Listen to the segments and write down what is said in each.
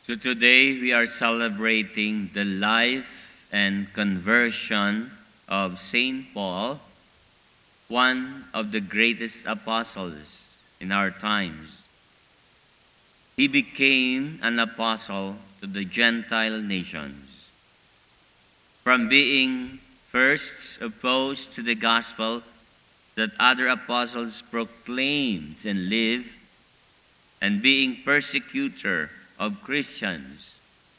So today we are celebrating the life and conversion of Saint Paul, one of the greatest apostles in our times. He became an apostle to the Gentile nations. From being first opposed to the gospel that other apostles proclaimed and lived, and being persecutor of Christians,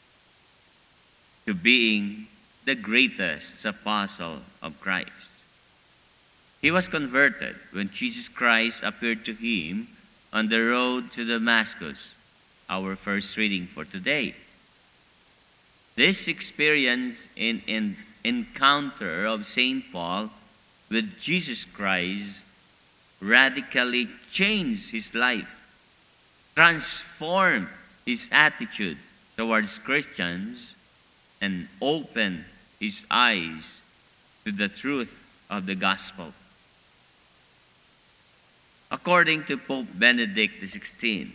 to being the greatest apostle of Christ. He was converted when Jesus Christ appeared to him on the road to Damascus, our first reading for today. This experience in encounter of St. Paul with Jesus Christ radically changed his life, transformed his attitude towards Christians, and opened his eyes to the truth of the gospel. According to Pope Benedict XVI,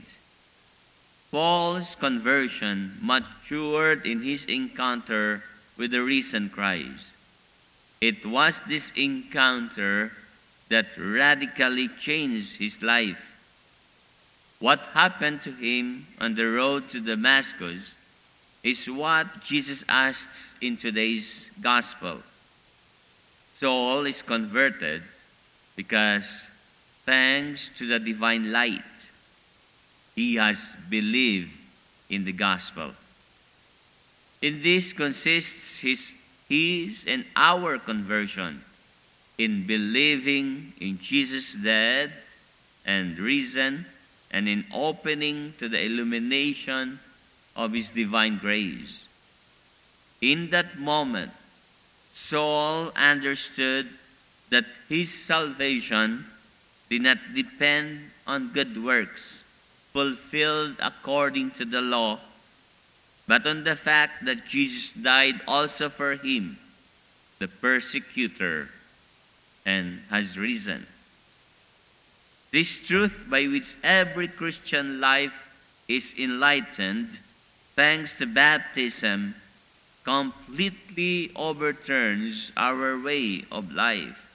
Paul's conversion matured in his encounter with the risen Christ. It was this encounter that radically changed his life. What happened to him on the road to Damascus is what Jesus asks in today's gospel. Saul is converted because, thanks to the divine light, he has believed in the gospel. In this consists his and our conversion, in believing in Jesus' death and risen, and in opening to the illumination of his divine grace. In that moment, Saul understood that his salvation did not depend on good works fulfilled according to the law, but on the fact that Jesus died also for him, the persecutor, and has risen. This truth by which every Christian life is enlightened, thanks to baptism, completely overturns our way of life.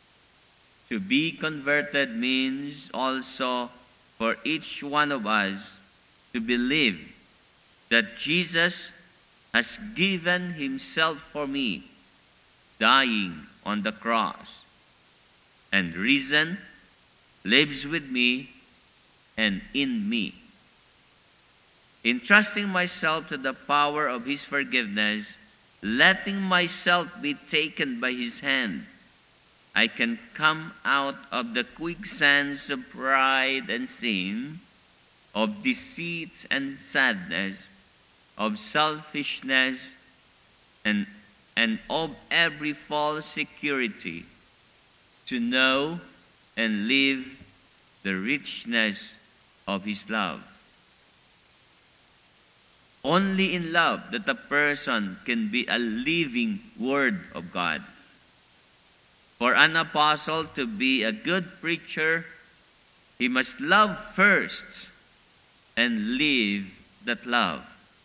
To be converted means also for each one of us to believe that Jesus has given himself for me, dying on the cross, and risen, lives with me and in me. Entrusting myself to the power of his forgiveness, letting myself be taken by his hand, I can come out of the quicksands of pride and sin, of deceit and sadness, of selfishness, and of every false security, to know and live the richness of his love. Only in love that a person can be a living Word of God. For an apostle to be a good preacher, he must love first and live that love.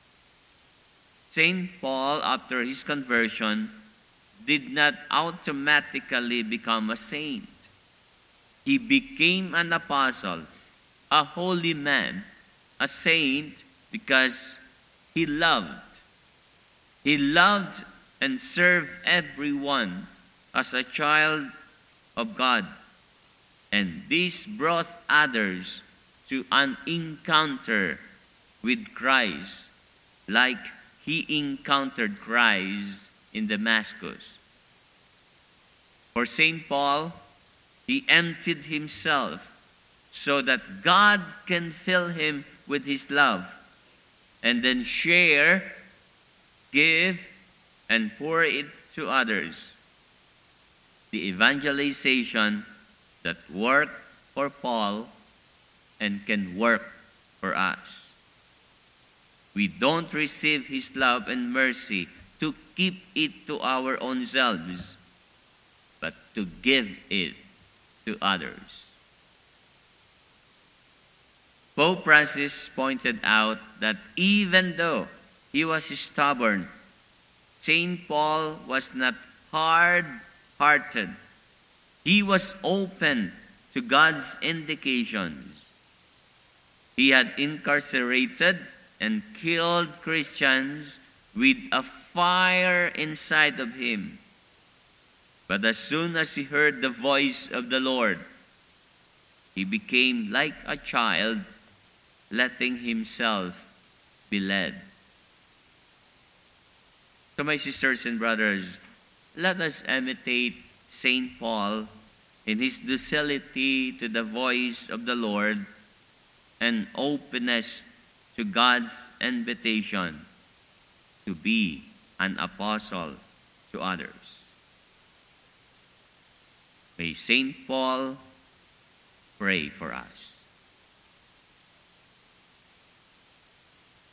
St. Paul, after his conversion, did not automatically become a saint. He became an apostle, a holy man, a saint, because he loved. He loved and served everyone as a child of God. And this brought others to an encounter with Christ, like he encountered Christ in Damascus. For St. Paul, he emptied himself so that God can fill him with his love, and then share, give, and pour it to others. The evangelization that worked for Paul and can work for us. We don't receive his love and mercy to keep it to our own selves, but to give it to others. Pope Francis pointed out that even though he was stubborn, St. Paul was not hard-hearted. He was open to God's indications. He had incarcerated and killed Christians with a fire inside of him. But as soon as he heard the voice of the Lord, he became like a child, letting himself be led. So my sisters and brothers, let us imitate St. Paul in his docility to the voice of the Lord and openness to God's invitation to be an apostle to others. May St. Paul pray for us.